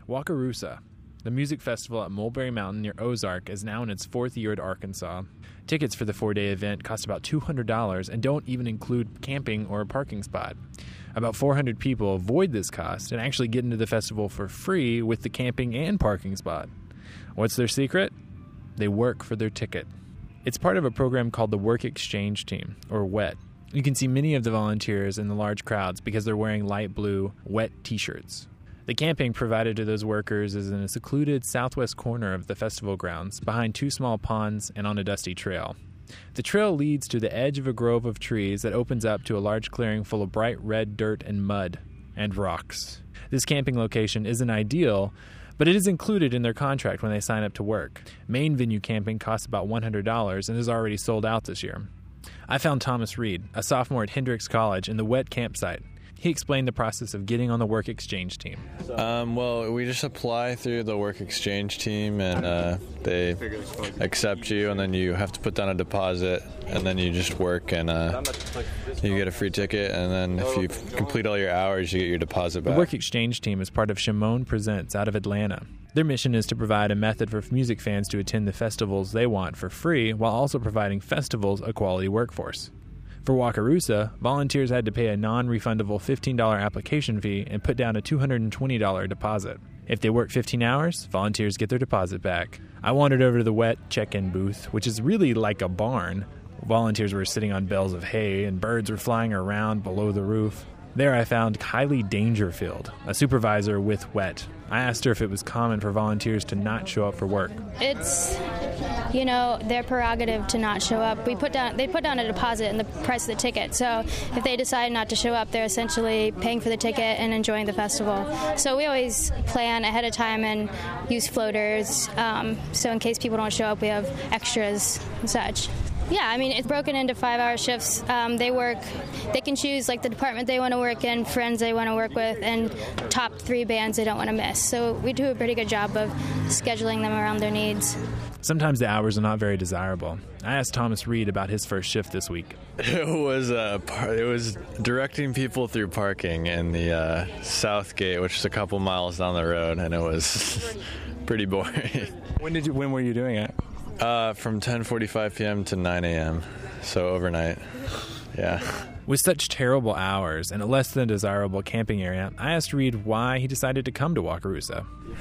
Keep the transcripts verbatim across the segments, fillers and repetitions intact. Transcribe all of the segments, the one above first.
Wakarusa, the music festival at Mulberry Mountain near Ozark, is now in its fourth year at Arkansas. Tickets for the four-day event cost about two hundred dollars and don't even include camping or a parking spot. About four hundred people avoid this cost and actually get into the festival for free with the camping and parking spot. What's their secret? They work for their ticket. It's part of a program called the Work Exchange Team, or WET. You can see many of the volunteers in the large crowds because they're wearing light blue WET t-shirts. The camping provided to those workers is in a secluded southwest corner of the festival grounds, behind two small ponds and on a dusty trail. The trail leads to the edge of a grove of trees that opens up to a large clearing full of bright red dirt and mud and rocks. This camping location isn't ideal, but it is included in their contract when they sign up to work. Main venue camping costs about one hundred dollars and is already sold out this year. I found Thomas Reed, a sophomore at Hendrix College, in the WET campsite. He explained the process of getting on the Work Exchange Team. Um, well, we just apply through the Work Exchange Team, and uh, they accept you, and then you have to put down a deposit, and then you just work, and uh, you get a free ticket, and then if you complete all your hours, you get your deposit back. The Work Exchange Team is part of Shimon Presents out of Atlanta. Their mission is to provide a method for music fans to attend the festivals they want for free, while also providing festivals a quality workforce. For Wakarusa, volunteers had to pay a non-refundable fifteen dollars application fee and put down a two hundred twenty dollars deposit. If they work fifteen hours, volunteers get their deposit back. I wandered over to the WET check-in booth, which is really like a barn. Volunteers were sitting on bales of hay, and birds were flying around below the roof. There I found Kylie Dangerfield, a supervisor with WET. I asked her if it was common for volunteers to not show up for work. It's, you know, their prerogative to not show up. We put down, they put down a deposit in the price of the ticket. So if they decide not to show up, they're essentially paying for the ticket and enjoying the festival. So we always plan ahead of time and use floaters. Um, so in case people don't show up, we have extras and such. Yeah, I mean, it's broken into five-hour shifts. Um, they work, they can choose, like, the department they want to work in, friends they want to work with, and top three bands they don't want to miss. So we do a pretty good job of scheduling them around their needs. Sometimes the hours are not very desirable. I asked Thomas Reed about his first shift this week. It was uh, it was directing people through parking in the uh, South Gate, which is a couple miles down the road, and it was pretty boring. When did you? When were you doing it? Uh, from ten forty-five p.m. to nine a.m., so overnight. Yeah. With such terrible hours and a less than desirable camping area, I asked Reed why he decided to come to Wakarusa.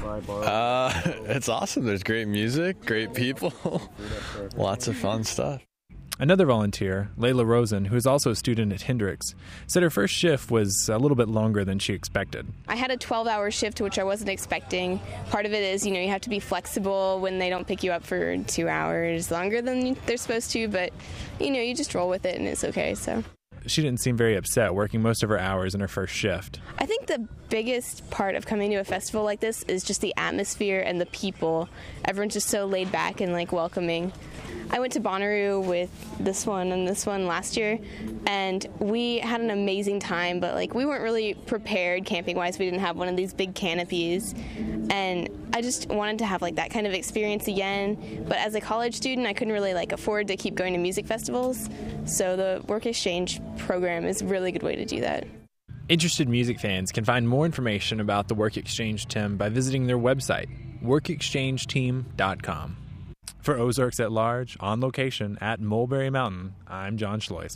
Uh, it's awesome. There's great music, great people, lots of fun stuff. Another volunteer, Layla Rosen, who is also a student at Hendrix, said her first shift was a little bit longer than she expected. I had a twelve-hour shift, which I wasn't expecting. Part of it is, you know, you have to be flexible when they don't pick you up for two hours longer than they're supposed to, but, you know, you just roll with it and it's okay, so. She didn't seem very upset working most of her hours in her first shift. I think the biggest part of coming to a festival like this is just the atmosphere and the people. Everyone's just so laid back and, like, welcoming. I went to Bonnaroo with this one and this one last year, and we had an amazing time, but like we weren't really prepared camping-wise. We didn't have one of these big canopies, and I just wanted to have like that kind of experience again. But as a college student, I couldn't really like afford to keep going to music festivals, so the Work Exchange program is a really good way to do that. Interested music fans can find more information about the Work Exchange Team by visiting their website, work exchange team dot com. For Ozarks at Large, on location at Mulberry Mountain, I'm John Schlois.